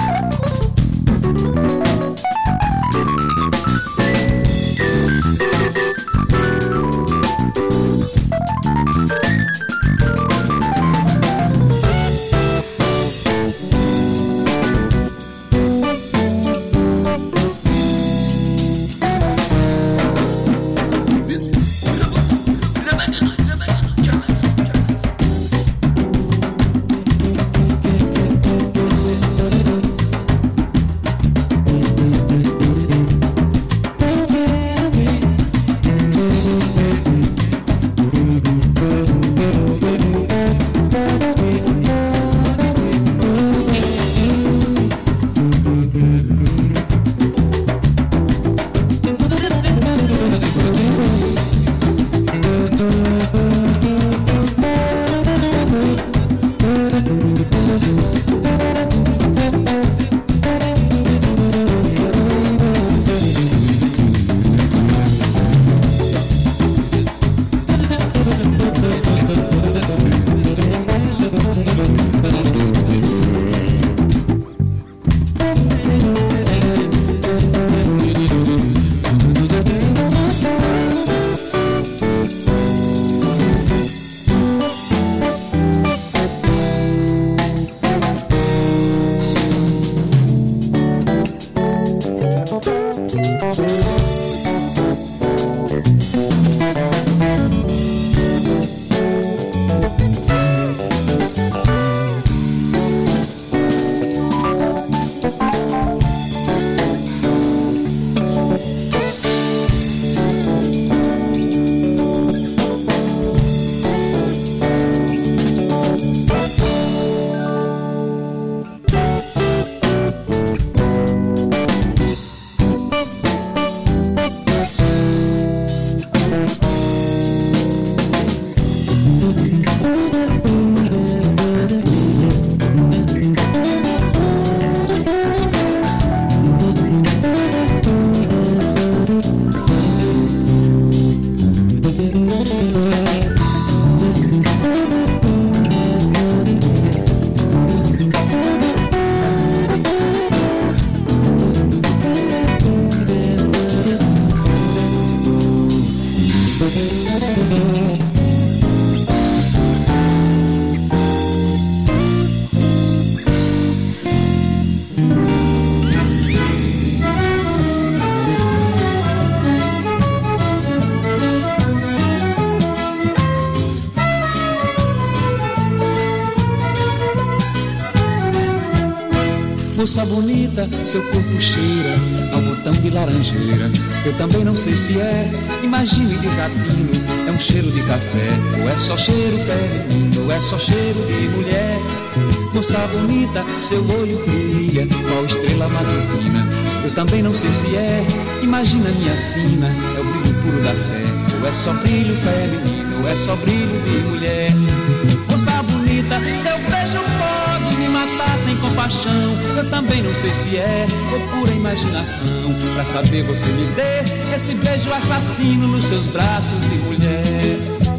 Moça bonita, seu corpo cheira ao botão de laranjeira. Eu também não sei se é, imagino e desatino. É um cheiro de café, ou é só cheiro feminino, ou é só cheiro de mulher. Moça bonita, seu olho brilha qual estrela matutina. Eu também não sei se é, imagina minha sina. É o brilho puro da fé, ou é só brilho feminino, ou é só brilho de mulher. Moça bonita, seu beijo pode me matar sem compaixão. Eu também não sei se é ou pura imaginação. Pra saber você me dê esse beijo assassino nos seus braços de mulher.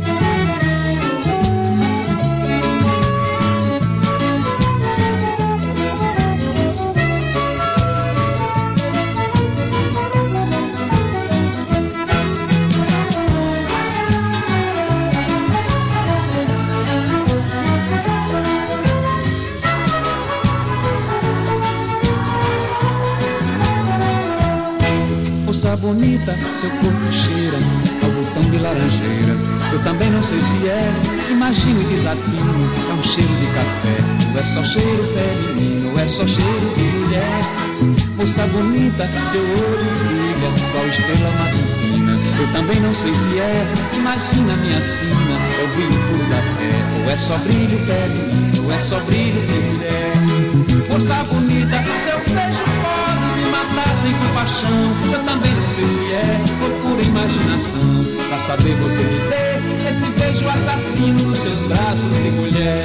Moça bonita, seu corpo cheira ao botão de laranjeira. Eu também não sei se é, imagino e desatino. É um cheiro de café, ou é só cheiro feminino, ou é só cheiro de mulher. Moça bonita, seu olho brilha qual estrela matutina. Eu também não sei se é, imagina minha sina. É o brilho puro da fé, ou é só brilho feminino, ou é só brilho de mulher. Moça bonita, seu beijo pode me matar sem compaixão. Eu também não sei se é por pura imaginação. Pra saber você me dê esse beijo assassino nos seus braços de mulher.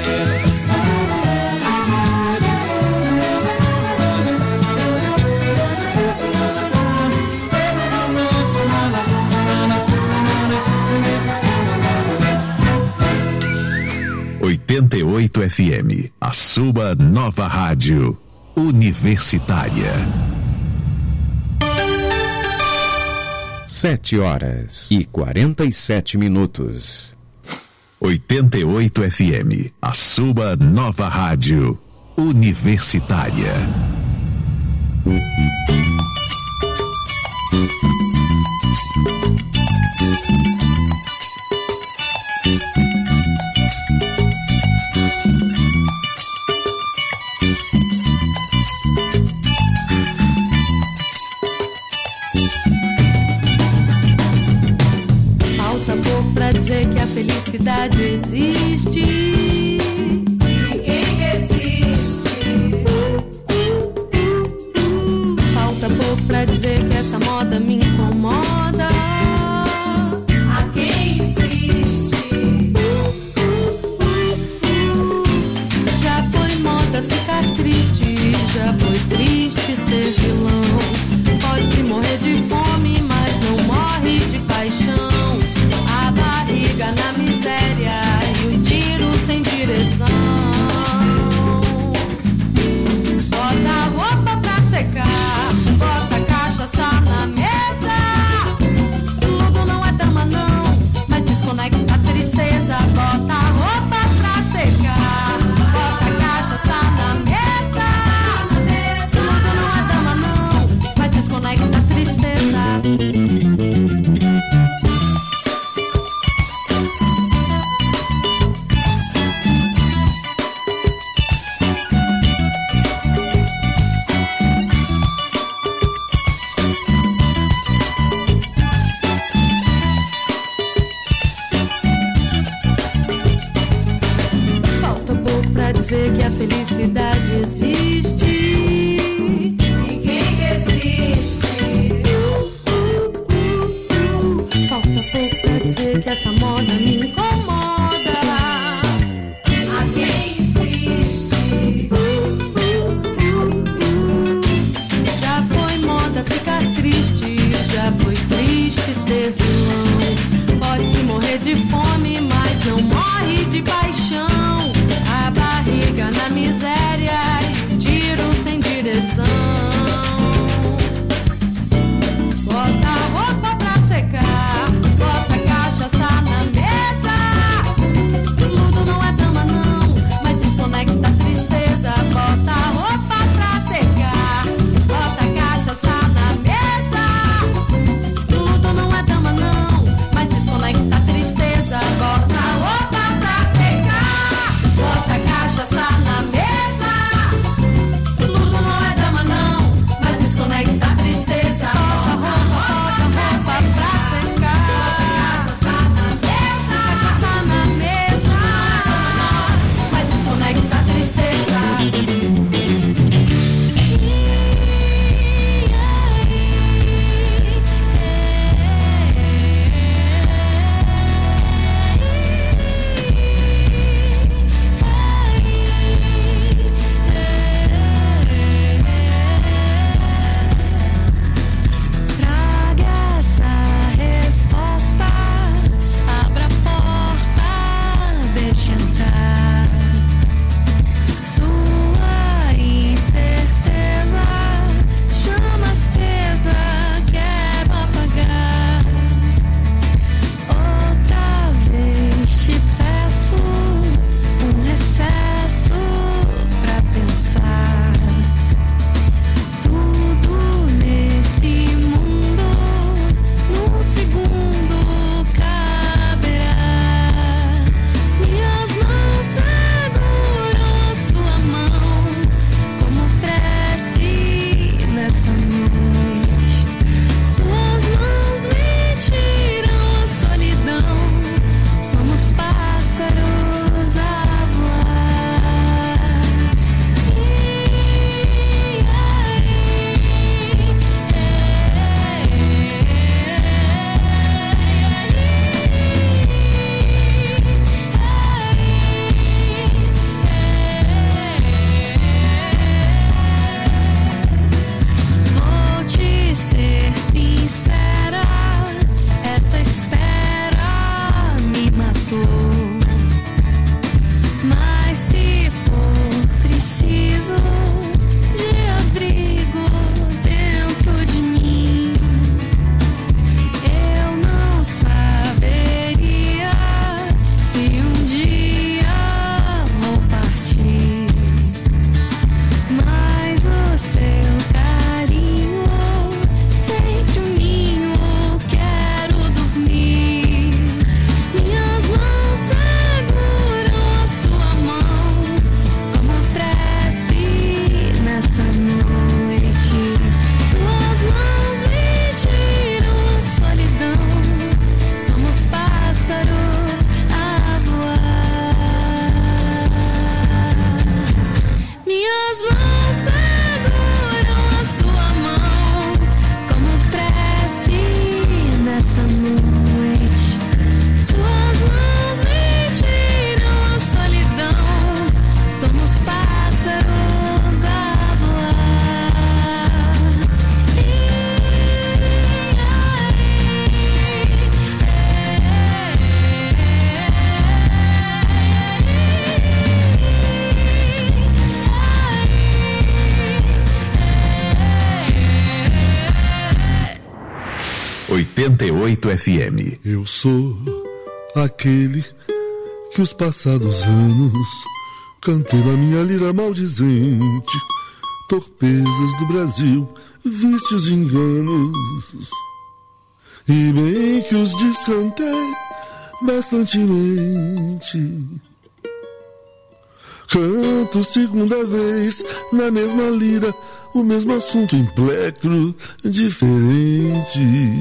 FM, a sua nova rádio. Universitária. 7h47. 88 FM, a sua nova rádio universitária. Dizer que a felicidade existe. Ninguém resiste. 88 FM. Eu sou aquele que os passados anos cantei na minha lira maldizente, torpezas do Brasil, vícios e enganos, e bem que os descantei bastantemente. Canto segunda vez na mesma lira, o mesmo assunto em plectro diferente.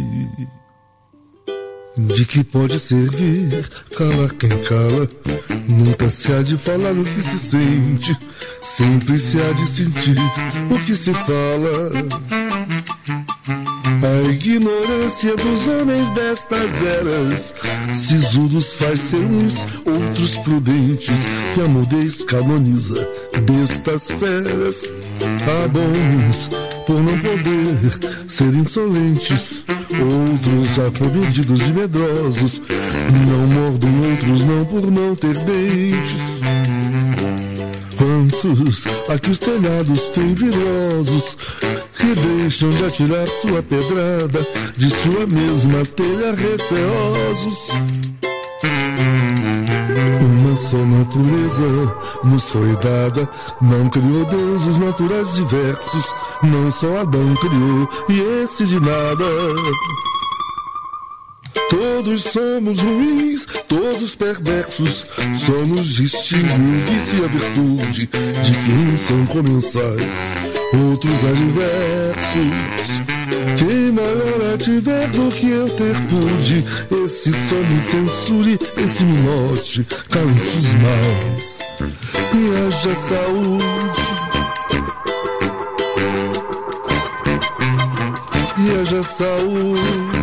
De que pode servir calar quem cala? Nunca se há de falar o que se sente, sempre se há de sentir o que se fala. A ignorância dos homens destas eras, sisudos faz ser uns, outros prudentes, que a mudez canoniza bestas feras. Há bons por não poder ser insolentes, outros acometidos de medrosos, não mordem outros não por não ter dentes. Quantos aqui os telhados têm vidrosos, que deixam de atirar sua pedrada de sua mesma telha receosos. Uma só natureza nos foi dada, não criou deuses naturais diversos, não só Adão criou e esse de nada. Todos somos ruins, todos perversos, só nos distingue o vício e a virtude, de que uns são comensais, outros adversos. Quem maior tiver do que eu ter pude, esse só me censure, esse me note, calem-se os males e haja saúde. E haja saúde.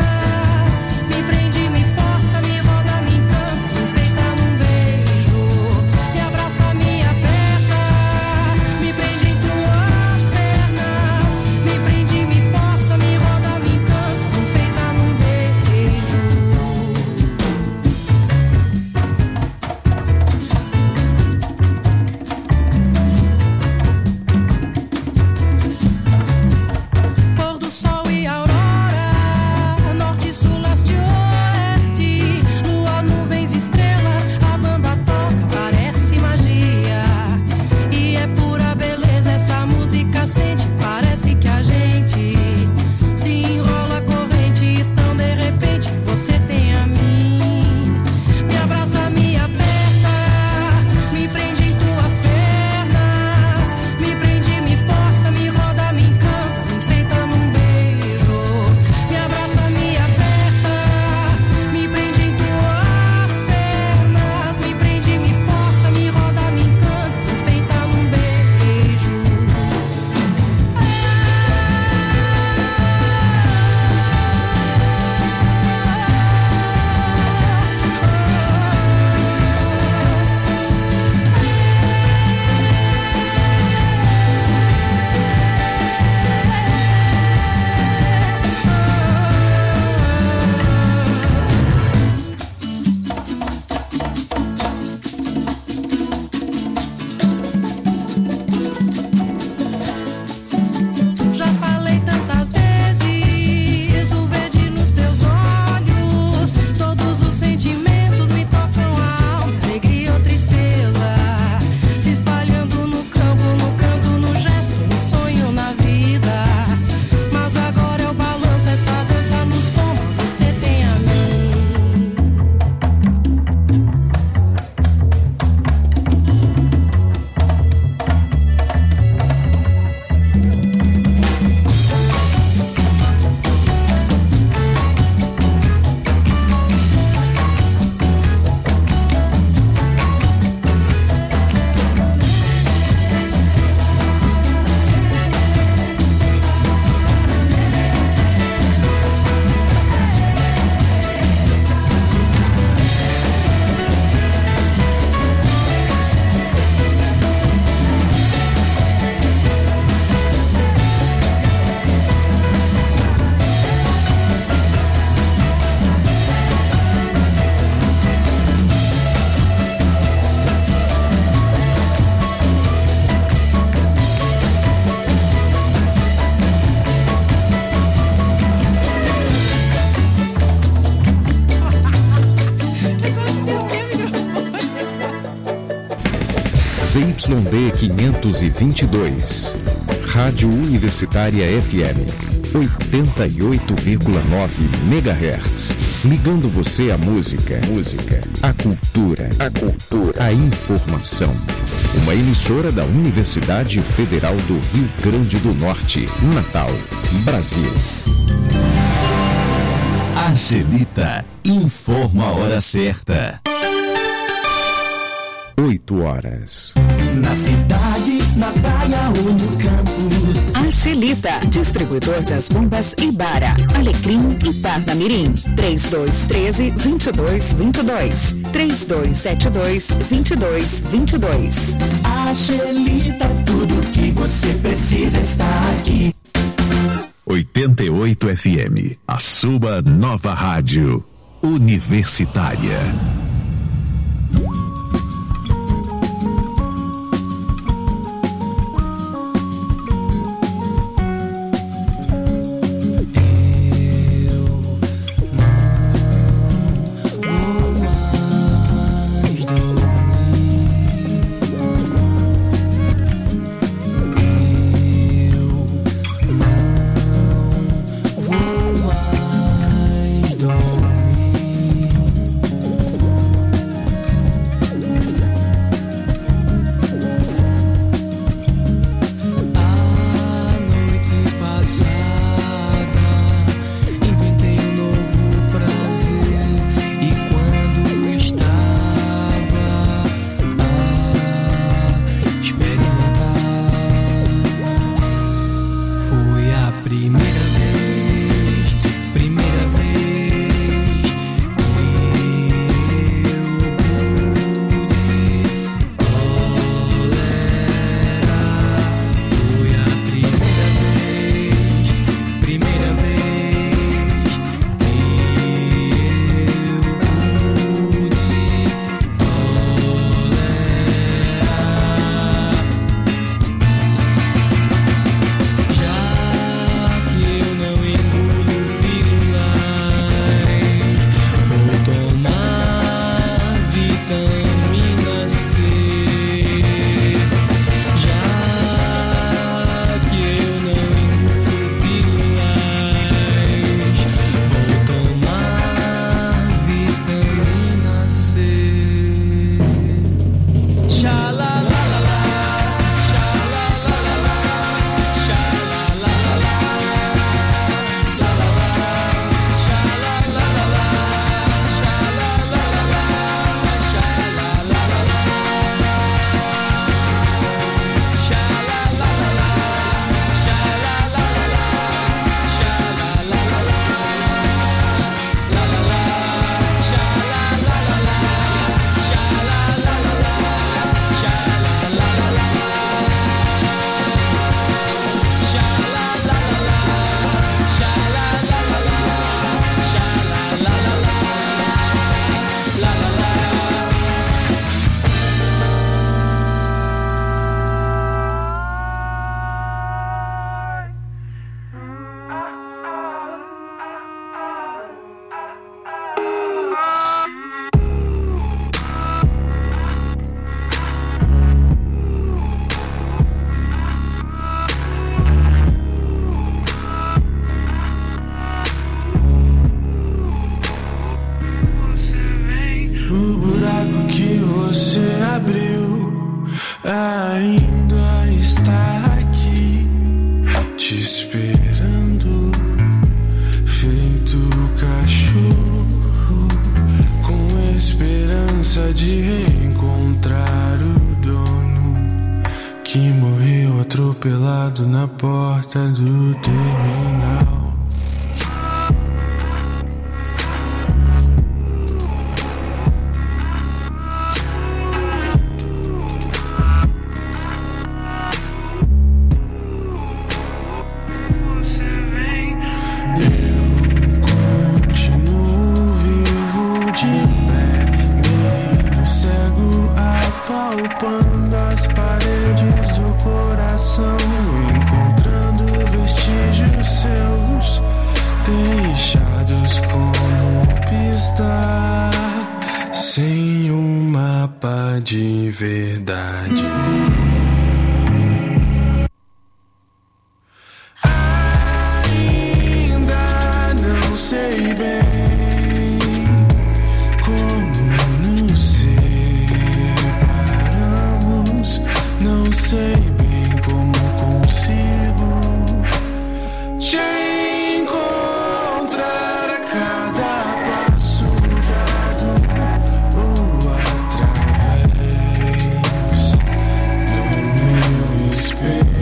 Beijo. ZYD 522. Rádio Universitária FM 88,9 MHz. Ligando você à música, à cultura, à informação. Uma emissora da Universidade Federal do Rio Grande do Norte, Natal, Brasil. Angelita informa a hora certa. 8 horas. Na cidade, na praia ou no campo. Angelita, distribuidor das bombas Ibara, Alecrim e Parnamirim. 3213-2222. 3272-2222. Angelita, tudo que você precisa está aqui. 88 FM, a sua nova rádio universitária. ainda está aqui te esperando, feito cachorro, com esperança de reencontrar o dono que morreu atropelado na porta do terminal. Palpando as paredes do coração, encontrando vestígios seus. tapa de verdade. Ainda não sei bem como nos separamos, não sei bem como consigo te encontrar a cada passo dado ou através do meu espelho.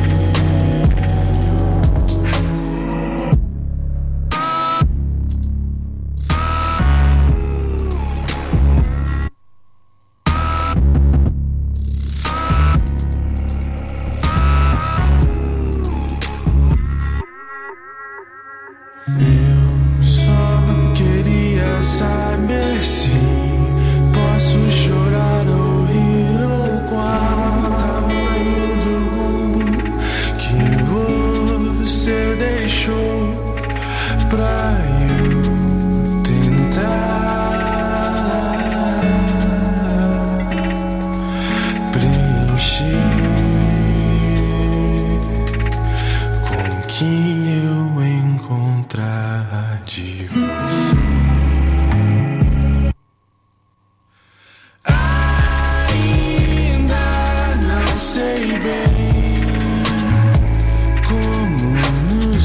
Eu só queria saber se posso chorar ou rir, ou qual o tamanho do rumo que você deixou pra eu tentar preencher com quem eu encontrar de você. Ainda não sei bem como nos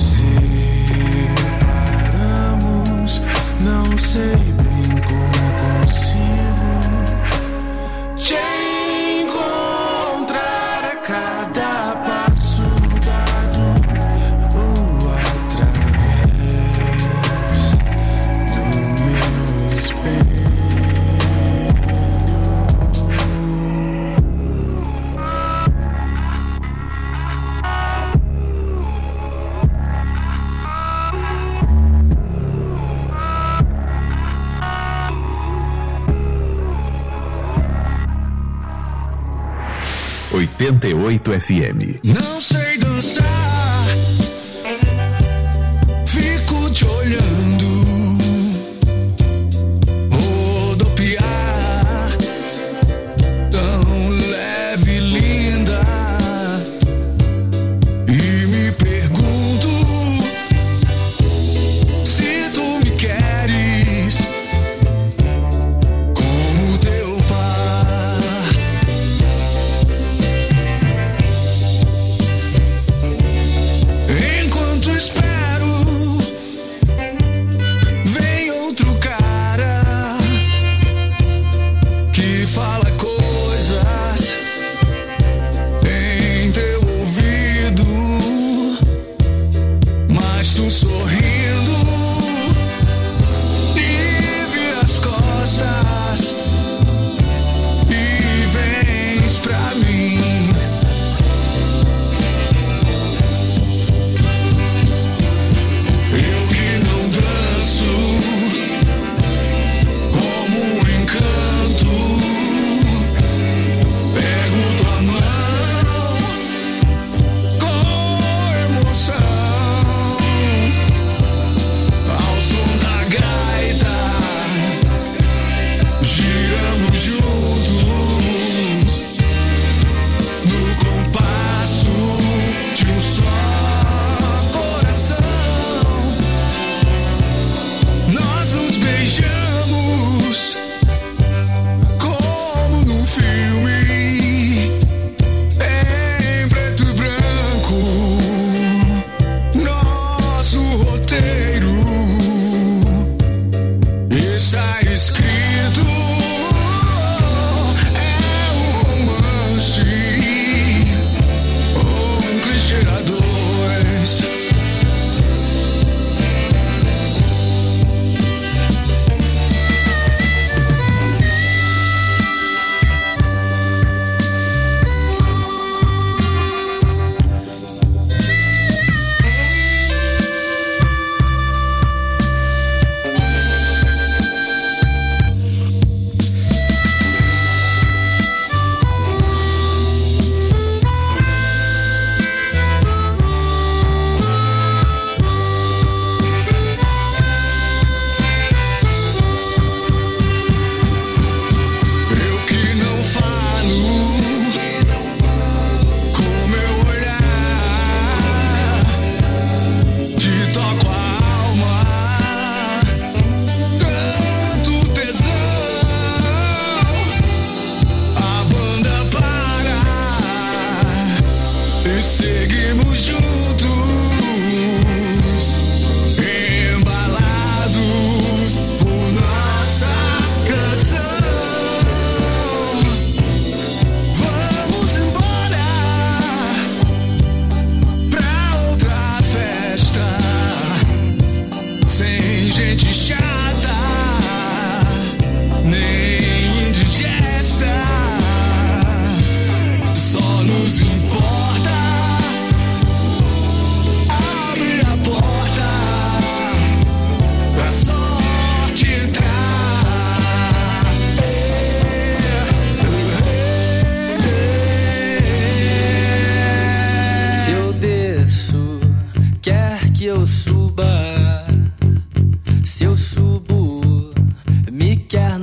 separamos, não sei bem como consigo te encontrar a cada passo dado ou através do meu espelho. ...88 FM. Não sei dançar, fico te olhando, rodopiar, tão leve e linda, e me pergunto se tu me queres como teu par. Enquanto espero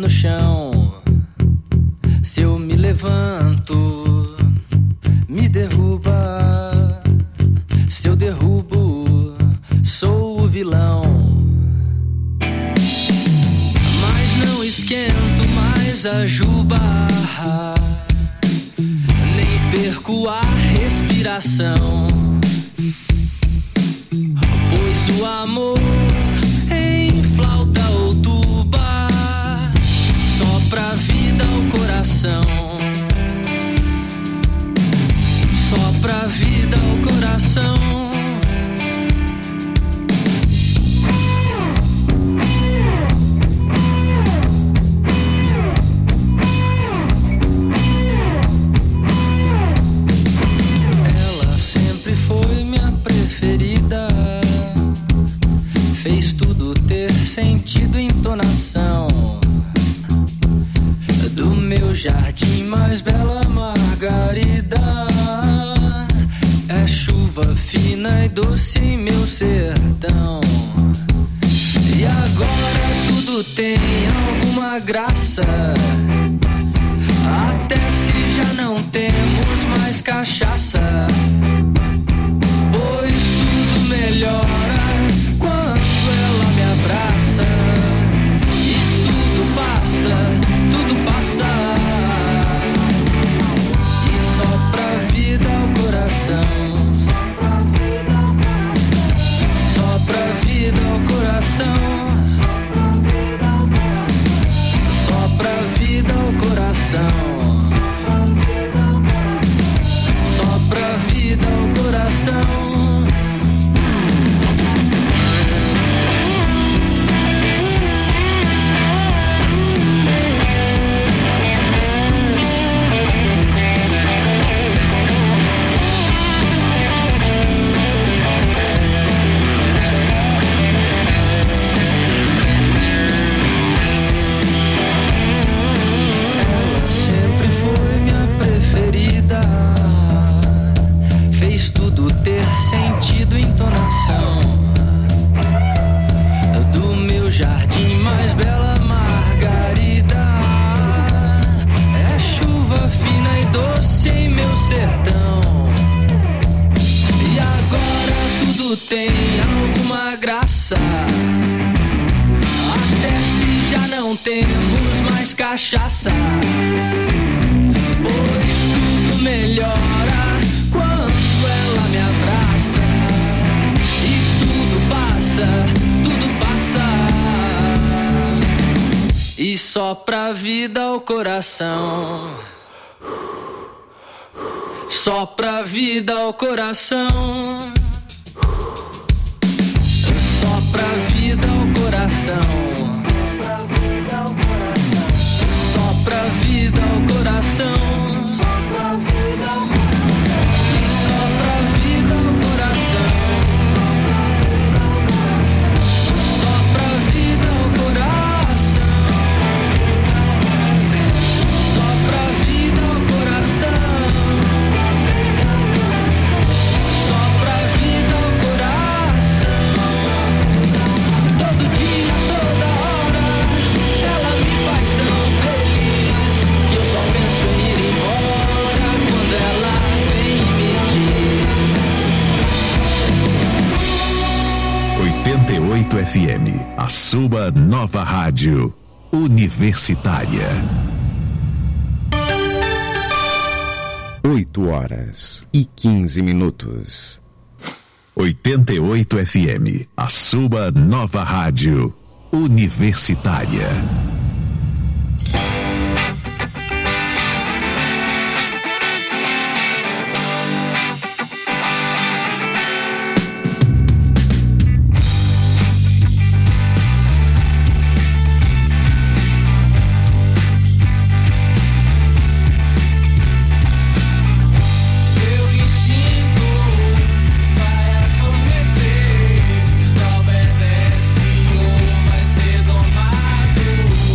chão. Se eu me levanto, me derruba. Se eu derrubo, sou o vilão. Mas não esquento mais a juba, nem perco a respiração. Pois o amor em flauta ou tuba sopra a vida ao coração. Sopra a vida ao coração. Ela sempre foi minha preferida. Fez tudo ter sentido e entonação. Do meu jardim mais bela margarida, é chuva fina e doce em meu sertão. E agora tudo tem alguma graça, até se já não temos mais cachaça. Pois tudo melhora quando ela me abraça. E tudo passa, tudo passa. E sopra a vida ao coração. Sopra a vida ao coração. Sopra a vida ao coração. Sopra a vida ao coração. Ter sentido e entonação. Do meu jardim mais bela margarida, é chuva fina e doce em meu sertão. E agora tudo tem alguma graça, até se já não temos mais cachaça. Pois tudo melhora quando ela me abraça. E tudo passa. E sopra a vida ao coração. Sopra a vida ao coração. Sopra a vida ao coração. Sopra a vida ao coração. FM, a sua nova rádio universitária. 8h15. 88 FM, a sua nova rádio universitária. Desobedece ou vai ser domado.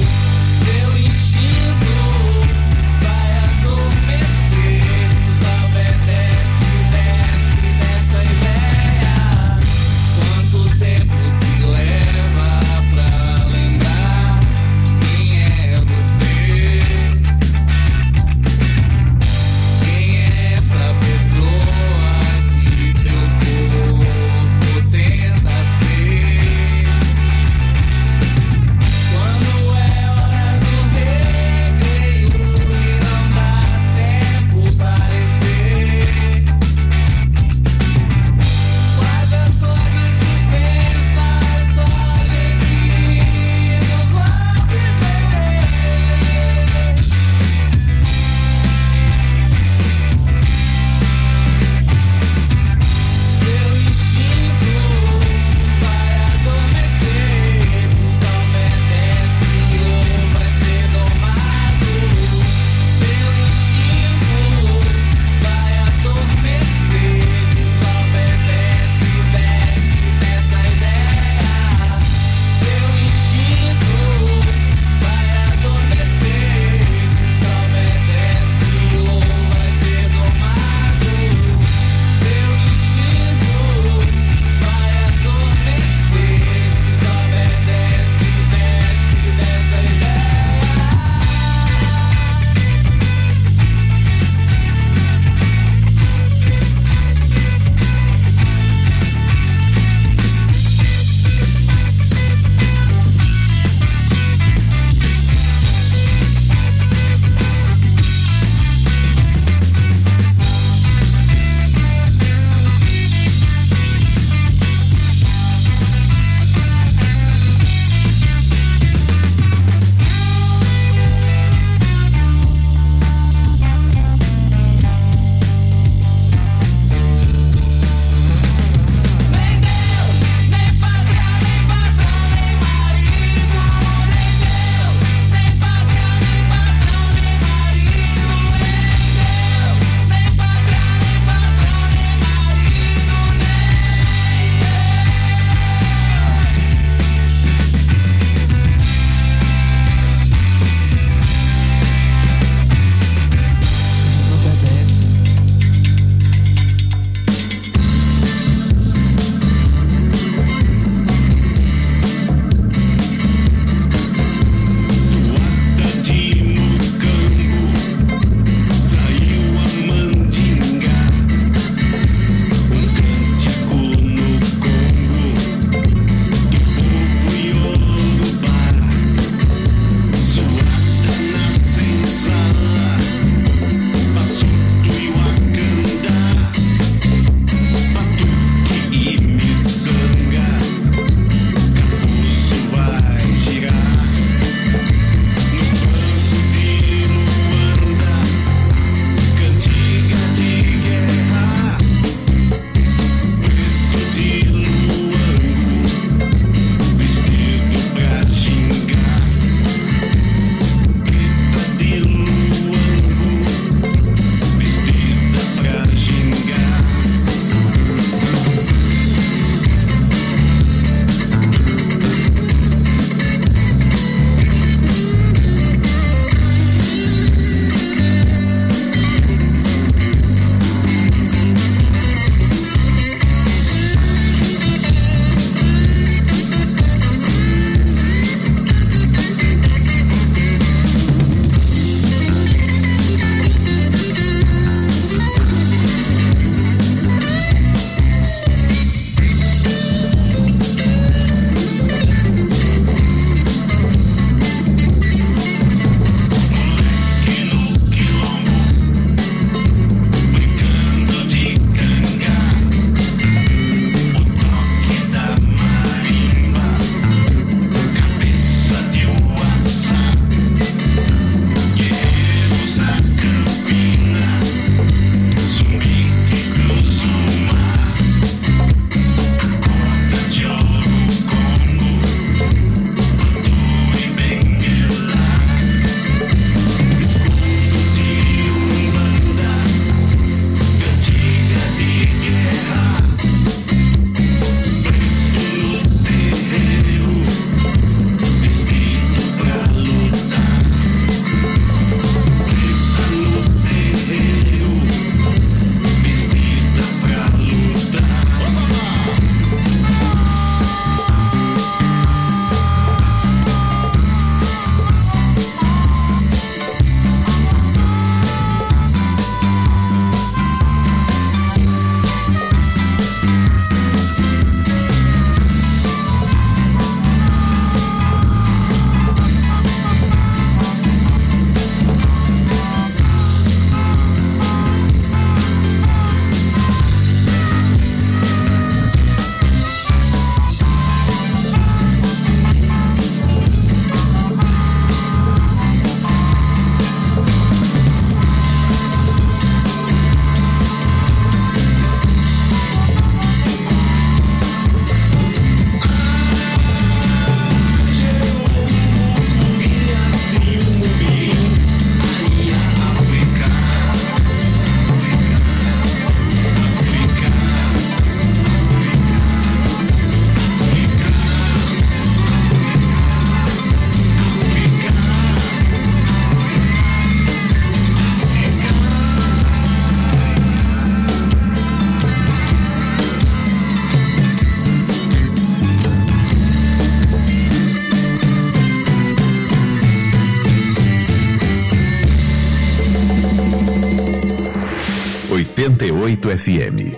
88 FM.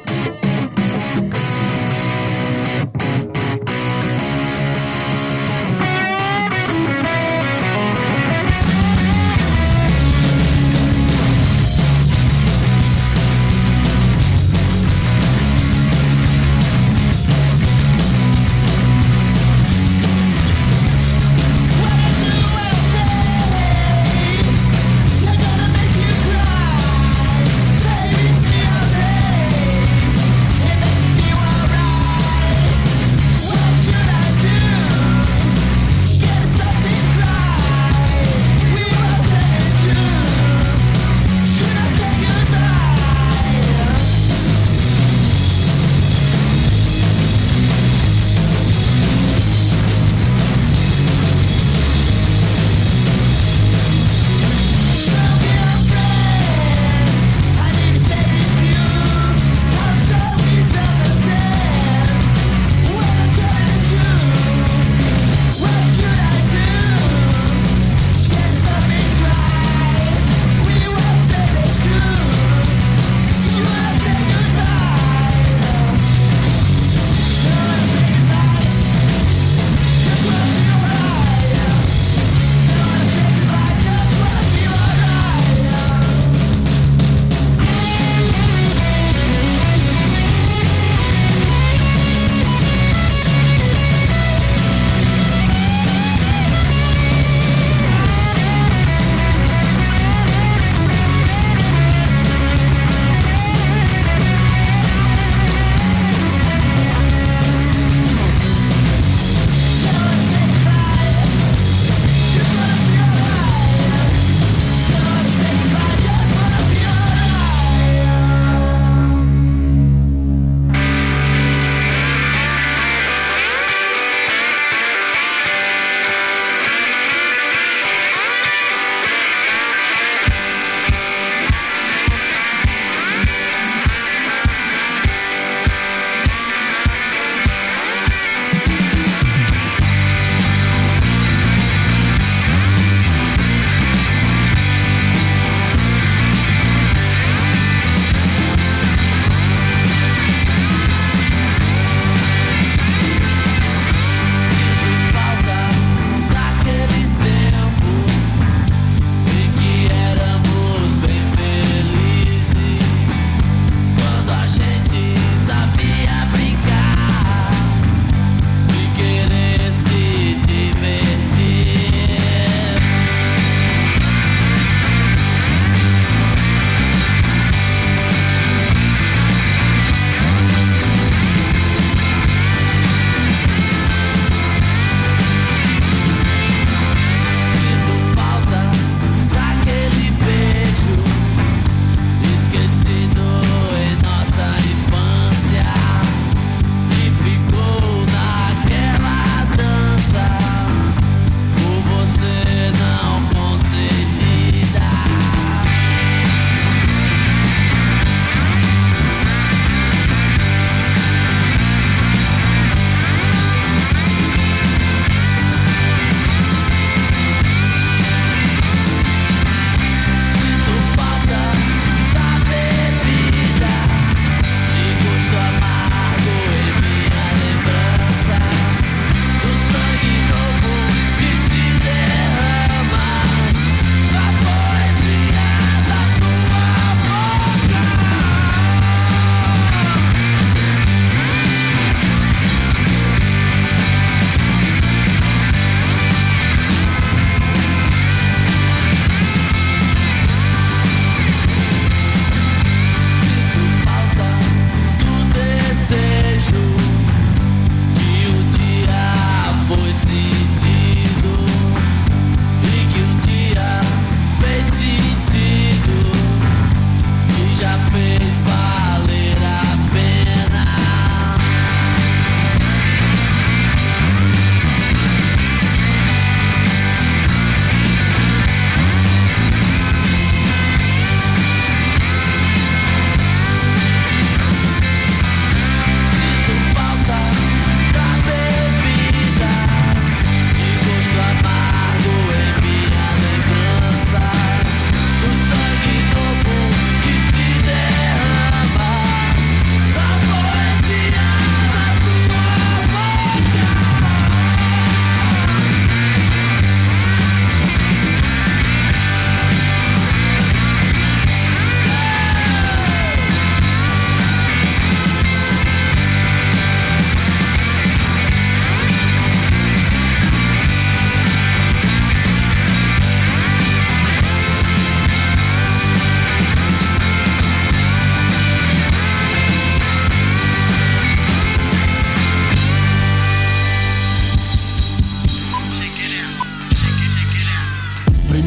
Stay with me,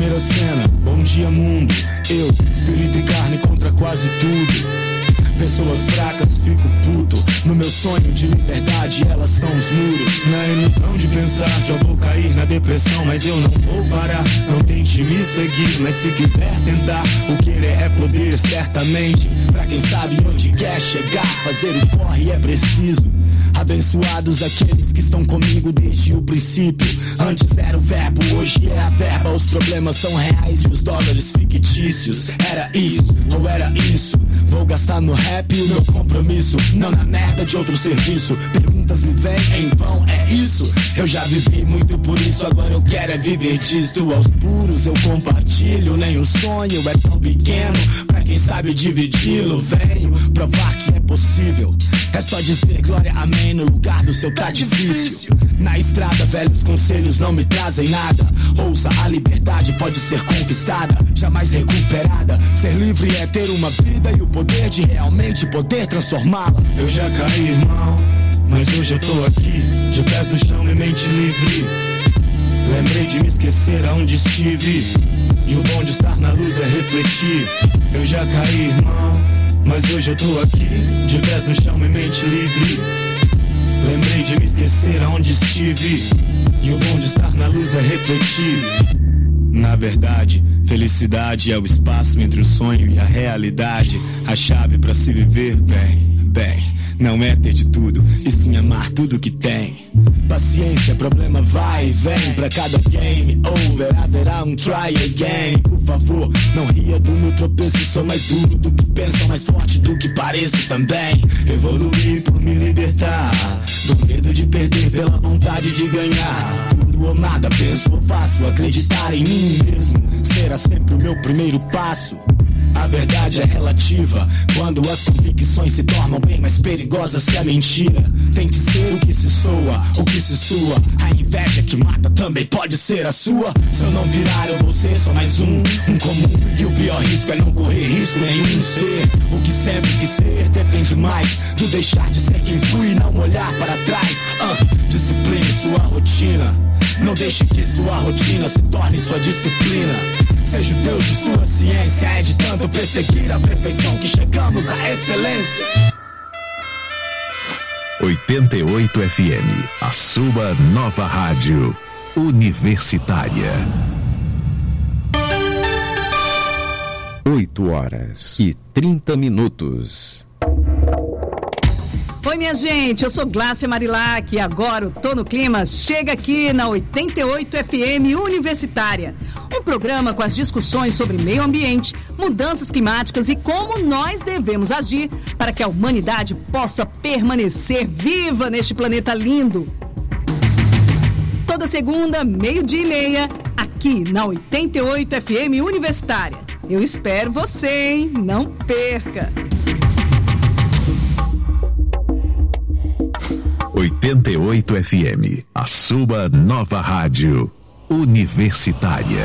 primeira cena. Bom dia mundo, eu, espírito e carne contra quase tudo. Pessoas fracas, fico puto. No meu sonho de liberdade, elas são os muros. Na ilusão de pensar que eu vou cair na depressão, mas eu não vou parar. Não tente me seguir, mas se quiser tentar, o querer é poder, certamente. Pra quem sabe onde quer chegar, fazer o corre é preciso. Abençoados aqueles que estão comigo desde o princípio. Antes era o verbo, hoje é a verba. Os problemas são reais e os dólares fictícios. Era isso, ou era isso? Vou gastar no rap o meu compromisso, não na merda de outro serviço. Perguntas me vêm em vão, é isso? Eu já vivi muito por isso, agora eu quero é viver disto. Aos puros eu compartilho, nem um sonho é tão pequeno. Pra quem sabe dividi-lo, venho provar que é possível. É só dizer glória, amém, no lugar do seu tá difícil. Na estrada, velhos conselhos não me trazem nada. Ouça, a liberdade pode ser conquistada, jamais recuperada. Ser livre é ter uma vida e o poder de realmente poder transformá-la. Eu já caí, irmão, mas hoje eu tô aqui, de pés no chão e mente livre. Lembrei de me esquecer aonde estive, e o bom de estar na luz é refletir. Eu já caí, irmão, mas hoje eu tô aqui, de pés no chão e mente livre. Lembrei de me esquecer aonde estive, e o bom de estar na luz é refletir. Na verdade, felicidade é o espaço entre o sonho e a realidade. A chave pra se viver bem, não é ter de tudo, e sim amar tudo que tem. Paciência, problema vai e vem. Pra cada game over haverá um try again. Por favor, não ria do meu tropeço. Sou mais duro do que penso, mais forte do que pareço também. Evoluir por me libertar do medo de perder pela vontade de ganhar. Tudo ou nada, penso ou faço. Acreditar em mim mesmo será sempre o meu primeiro passo. A verdade é relativa quando as convicções se tornam bem mais perigosas que a mentira. Tem que ser o que se soa, o que se sua. A inveja que mata também pode ser a sua. Se eu não virar eu vou ser só mais um comum. E o pior risco é não correr risco nenhum. Ser o que sempre quis ser depende mais do deixar de ser quem fui e não olhar para trás. Discipline sua rotina, não deixe que sua rotina se torne sua disciplina. Seja o Deus de sua ciência, é de tanto perseguir a perfeição que chegamos à excelência. 88 FM, a sua nova rádio universitária. 8h30. Oi, minha gente, eu sou Glácia Marilac e agora o Tô no Clima chega aqui na 88 FM Universitária. Um programa com as discussões sobre meio ambiente, mudanças climáticas e como nós devemos agir para que a humanidade possa permanecer viva neste planeta lindo. Toda segunda, 12:30, aqui na 88 FM Universitária. Eu espero você, hein? Não perca! 88 FM, a sua nova rádio universitária.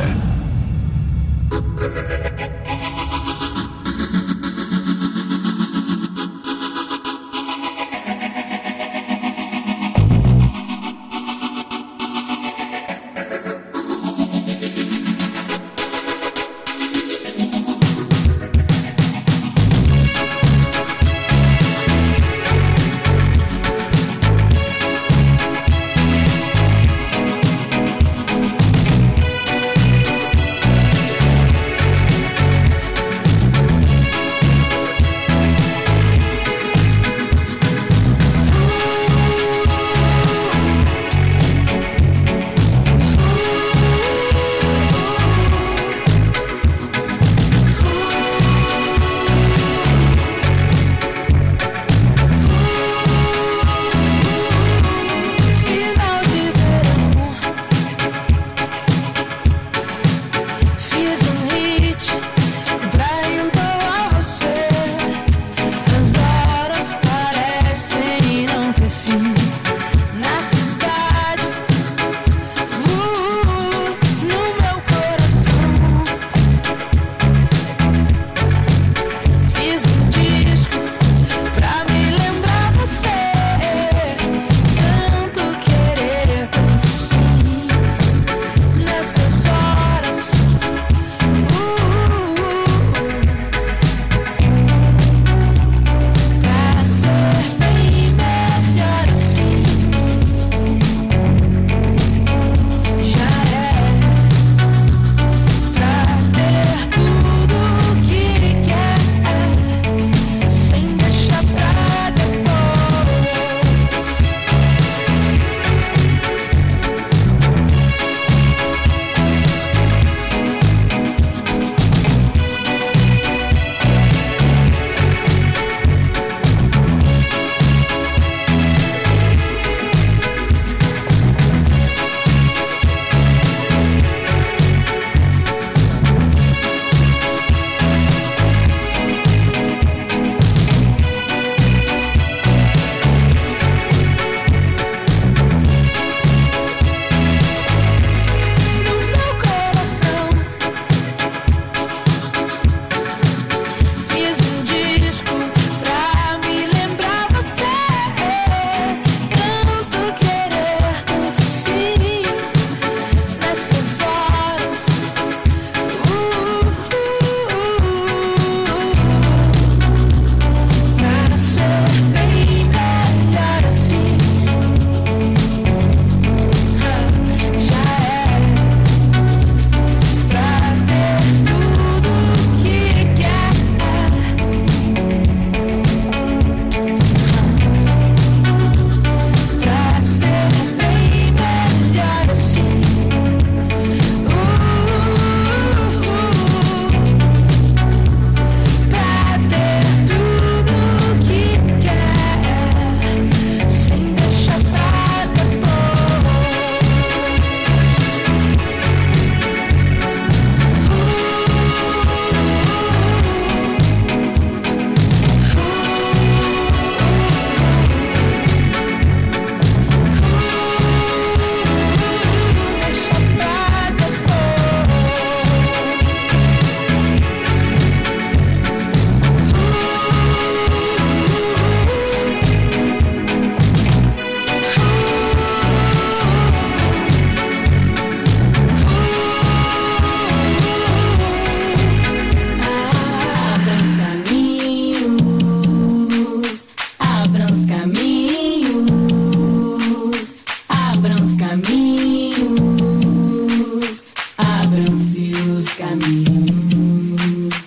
abram-se os caminhos.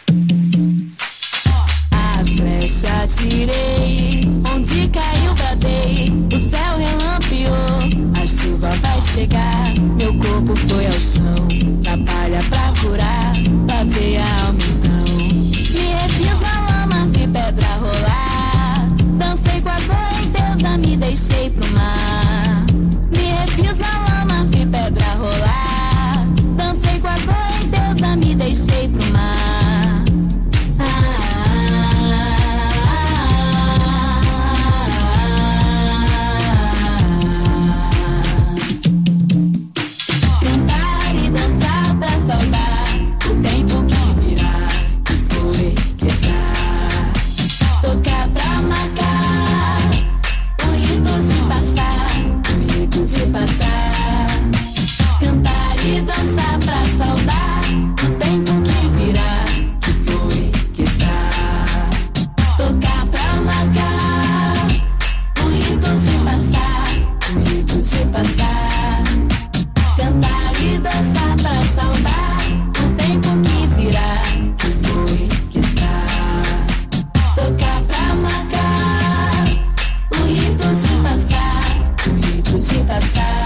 A flecha atirei, onde caiu bradei, o céu relampeou, a chuva vai chegar, meu corpo foi ao chão, na palha pra curar, lavei a alma então. Me refiz na lama, vi pedra rolar, dancei com a correnteza, me deixei pro mar. Me refiz na lama, vi pedra rolar, dancei com a correnteza, me deixei pro mar. Cantar e dançar pra saudar o tempo que virá, que foi, que está. Tocar pra marcar o rito de passar, o rito de passar. Cantar e dançar pra saudar o tempo que virá, que foi, que está. Tocar pra marcar o rito de passar, o rito de passar. Cantar e dançar pra saudar o tempo que virá, que foi, que está. Tocar pra marcar o rito de passar, o rito de passar.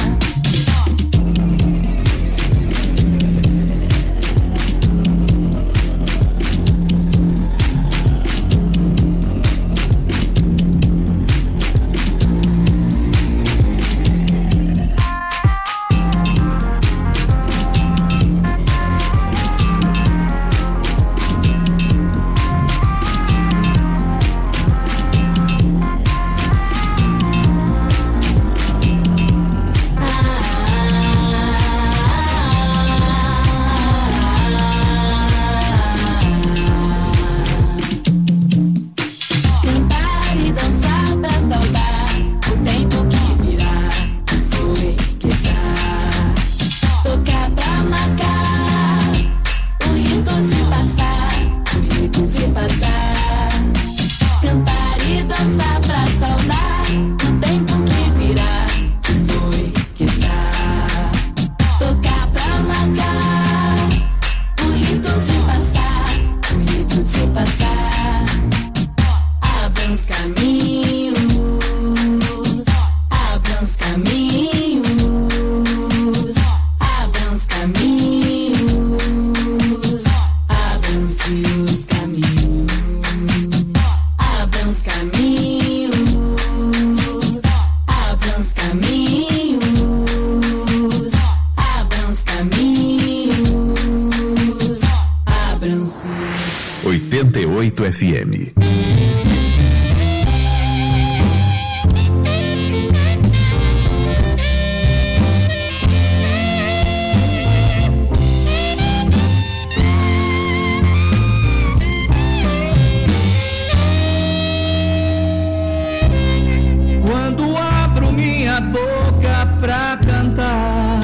Cantar e dançar pra saudar o tempo que virá, que foi, que está. Tocar pra marcar o rito de passar, o rito de passar. Cantar e dançar pra saudar o tempo que virá, que foi, que está. Tocar pra marcar o rito de passar, o rito de passar. Abram os caminhos, abram os caminhos, abram os caminhos, abram-se os caminhos, abram os caminhos, abram os caminhos, abram os caminhos, abram-se. 88 FM. Quando abro minha boca pra cantar,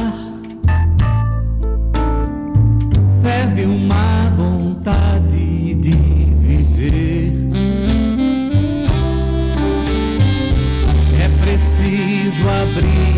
ferve uma vontade de viver. É preciso abrir